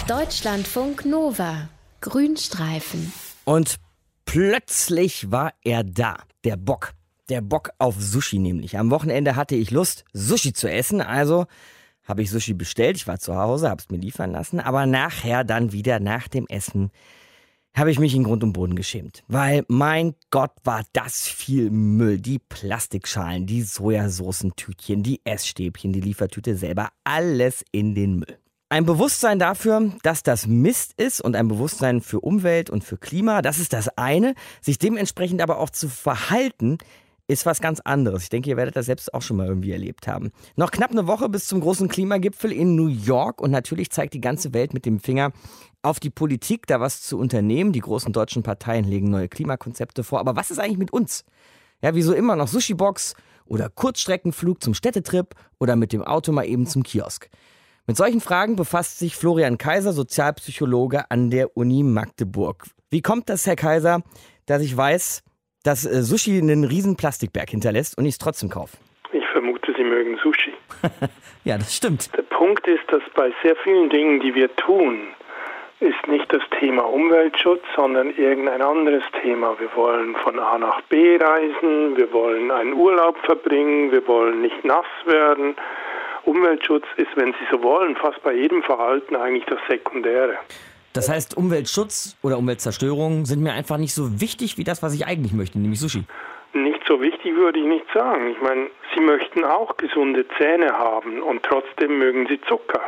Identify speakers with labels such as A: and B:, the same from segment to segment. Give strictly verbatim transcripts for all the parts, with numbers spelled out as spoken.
A: Deutschlandfunk Nova. Grünstreifen.
B: Und plötzlich war er da, der Bock. Der Bock auf Sushi nämlich. Am Wochenende hatte ich Lust, Sushi zu essen, also habe ich Sushi bestellt. Ich war zu Hause, habe es mir liefern lassen, aber nachher dann wieder nach dem Essen habe ich mich in Grund und Boden geschämt. Weil, mein Gott, war das viel Müll. Die Plastikschalen, die Sojasoßentütchen, die Essstäbchen, die Liefertüte selber, alles in den Müll. Ein Bewusstsein dafür, dass das Mist ist und ein Bewusstsein für Umwelt und für Klima, das ist das eine. Sich dementsprechend aber auch zu verhalten, ist was ganz anderes. Ich denke, ihr werdet das selbst auch schon mal irgendwie erlebt haben. Noch knapp eine Woche bis zum großen Klimagipfel in New York und natürlich zeigt die ganze Welt mit dem Finger auf die Politik, da was zu unternehmen. Die großen deutschen Parteien legen neue Klimakonzepte vor. Aber was ist eigentlich mit uns? Ja, wieso immer noch Sushi-Box oder Kurzstreckenflug zum Städtetrip oder mit dem Auto mal eben zum Kiosk? Mit solchen Fragen befasst sich Florian Kaiser, Sozialpsychologe an der Uni Magdeburg. Wie kommt das, Herr Kaiser, dass ich weiß, dass äh, Sushi einen riesen Plastikberg hinterlässt und ich es trotzdem kaufe?
C: Ich vermute, Sie mögen Sushi.
B: Ja, das stimmt.
C: Der Punkt ist, dass bei sehr vielen Dingen, die wir tun, ist nicht das Thema Umweltschutz, sondern irgendein anderes Thema. Wir wollen von A nach B reisen, wir wollen einen Urlaub verbringen, wir wollen nicht nass werden. Umweltschutz ist, wenn Sie so wollen, fast bei jedem Verhalten eigentlich das Sekundäre.
B: Das heißt, Umweltschutz oder Umweltzerstörung sind mir einfach nicht so wichtig wie das, was ich eigentlich möchte, nämlich Sushi.
C: Nicht so wichtig würde ich nicht sagen. Ich meine, Sie möchten auch gesunde Zähne haben und trotzdem mögen Sie Zucker.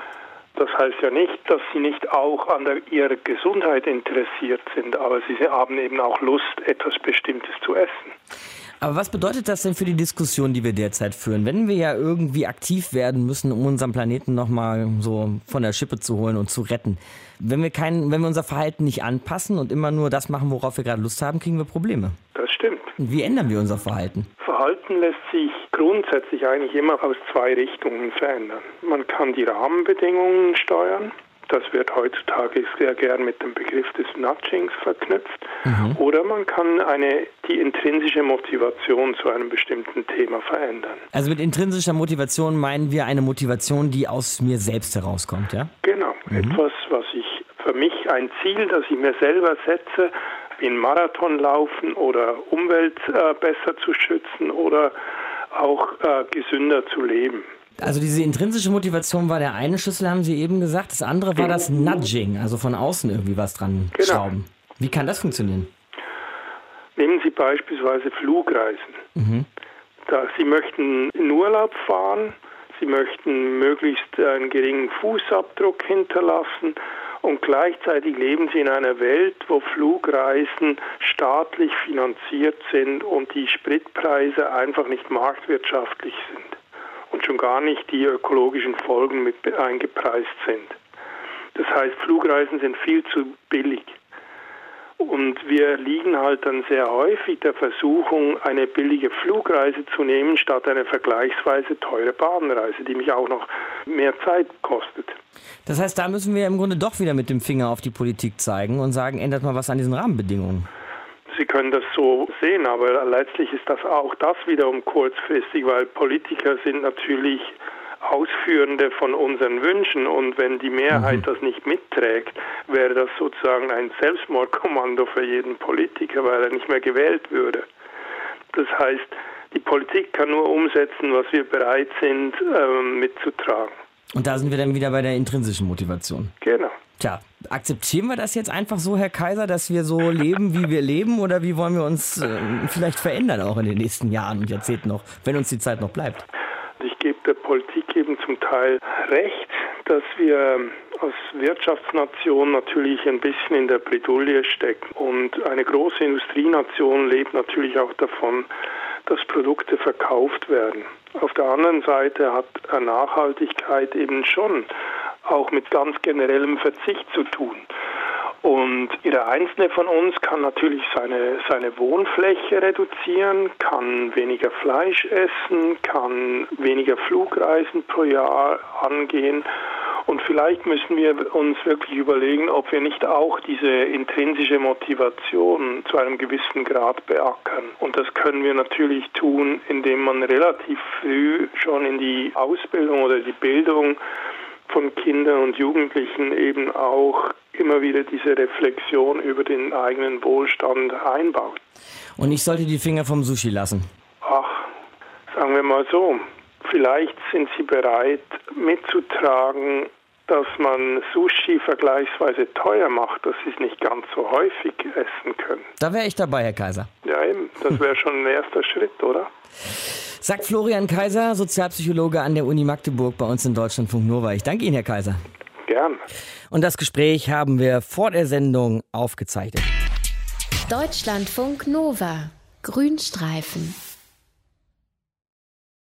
C: Das heißt ja nicht, dass Sie nicht auch an der, Ihrer Gesundheit interessiert sind, aber Sie haben eben auch Lust, etwas Bestimmtes zu essen.
B: Aber was bedeutet das denn für die Diskussion, die wir derzeit führen? Wenn wir ja irgendwie aktiv werden müssen, um unseren Planeten nochmal so von der Schippe zu holen und zu retten. Wenn wir kein, wenn wir unser Verhalten nicht anpassen und immer nur das machen, worauf wir gerade Lust haben, kriegen wir Probleme.
C: Das stimmt.
B: Wie ändern wir unser Verhalten?
C: Verhalten lässt sich grundsätzlich eigentlich immer aus zwei Richtungen verändern. Man kann die Rahmenbedingungen steuern. Das wird heutzutage sehr gern mit dem Begriff des Nudgings verknüpft. Mhm. Oder man kann eine, die intrinsische Motivation zu einem bestimmten Thema verändern.
B: Also mit intrinsischer Motivation meinen wir eine Motivation, die aus mir selbst herauskommt, ja?
C: Genau. Mhm. Etwas, was ich für mich, ein Ziel, das ich mir selber setze, wie ein Marathon laufen oder Umwelt äh, besser zu schützen oder auch äh, gesünder zu leben.
B: Also diese intrinsische Motivation war der eine Schlüssel, haben Sie eben gesagt. Das andere war das Nudging, also von außen irgendwie was dran
C: genau.
B: schrauben. Wie kann das funktionieren?
C: Nehmen Sie beispielsweise Flugreisen. Mhm. Da Sie möchten in Urlaub fahren, Sie möchten möglichst einen geringen Fußabdruck hinterlassen und gleichzeitig leben Sie in einer Welt, wo Flugreisen staatlich finanziert sind und die Spritpreise einfach nicht marktwirtschaftlich sind. Und schon gar nicht die ökologischen Folgen mit eingepreist sind. Das heißt, Flugreisen sind viel zu billig. Und wir liegen halt dann sehr häufig der Versuchung, eine billige Flugreise zu nehmen, statt eine vergleichsweise teure Bahnreise, die mich auch noch mehr Zeit kostet.
B: Das heißt, da müssen wir im Grunde doch wieder mit dem Finger auf die Politik zeigen und sagen, ändert mal was an diesen Rahmenbedingungen.
C: Sie können das so sehen, aber letztlich ist das auch das wiederum kurzfristig, weil Politiker sind natürlich Ausführende von unseren Wünschen und wenn die Mehrheit mhm. das nicht mitträgt, wäre das sozusagen ein Selbstmordkommando für jeden Politiker, weil er nicht mehr gewählt würde. Das heißt, die Politik kann nur umsetzen, was wir bereit sind ähm, mitzutragen.
B: Und da sind wir dann wieder bei der intrinsischen Motivation.
C: Genau.
B: Tja, akzeptieren wir das jetzt einfach so, Herr Kaiser, dass wir so leben, wie wir leben, oder wie wollen wir uns äh, vielleicht verändern auch in den nächsten Jahren und Jahrzehnten noch, wenn uns die Zeit noch bleibt?
C: Ich gebe der Politik eben zum Teil recht, dass wir als Wirtschaftsnation natürlich ein bisschen in der Bredouille stecken. Und eine große Industrienation lebt natürlich auch davon, dass Produkte verkauft werden. Auf der anderen Seite hat Nachhaltigkeit eben schon auch mit ganz generellem Verzicht zu tun. Und jeder Einzelne von uns kann natürlich seine, seine Wohnfläche reduzieren, kann weniger Fleisch essen, kann weniger Flugreisen pro Jahr angehen. Und vielleicht müssen wir uns wirklich überlegen, ob wir nicht auch diese intrinsische Motivation zu einem gewissen Grad beackern. Und das können wir natürlich tun, indem man relativ früh schon in die Ausbildung oder die Bildung von Kindern und Jugendlichen eben auch immer wieder diese Reflexion über den eigenen Wohlstand einbaut.
B: Und ich sollte die Finger vom Sushi lassen?
C: Ach, sagen wir mal so, vielleicht sind Sie bereit mitzutragen, dass man Sushi vergleichsweise teuer macht, dass Sie es nicht ganz so häufig essen können.
B: Da wäre ich dabei, Herr Kaiser.
C: Ja eben, das wäre schon ein erster Schritt, oder?
B: Sagt Florian Kaiser, Sozialpsychologe an der Uni Magdeburg bei uns in Deutschlandfunk Nova. Ich danke Ihnen, Herr Kaiser.
C: Gern.
B: Und das Gespräch haben wir vor der Sendung aufgezeichnet.
A: Deutschlandfunk Nova. Grünstreifen.